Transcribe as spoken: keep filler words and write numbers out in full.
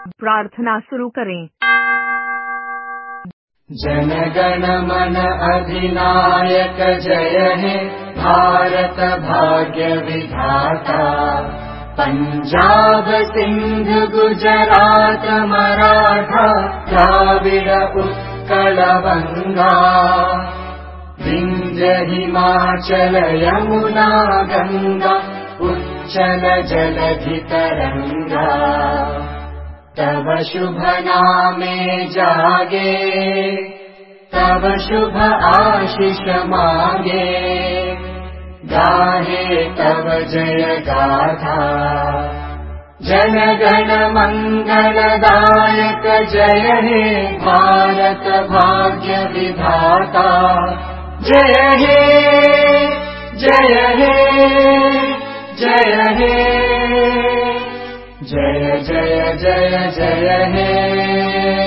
प्रार्थना शुरू करें। जन गण मन अधिनायक जय हे भारत भाग्य विधाता। पंजाब सिंध गुजरात मराठा द्राविड़ उत्कल बंगा। विंध्य हिमाचल यमुना गंगा उच्चल जलधि तरंगा। तव शुभ नामे जागे तव शुभ आशीष मांगे। गाहे तव जय गाथा जन गण मंगलदायक जय हे भारत भाग्य विधाता। जय हे जय हे जय हे जय जय जय जय हे।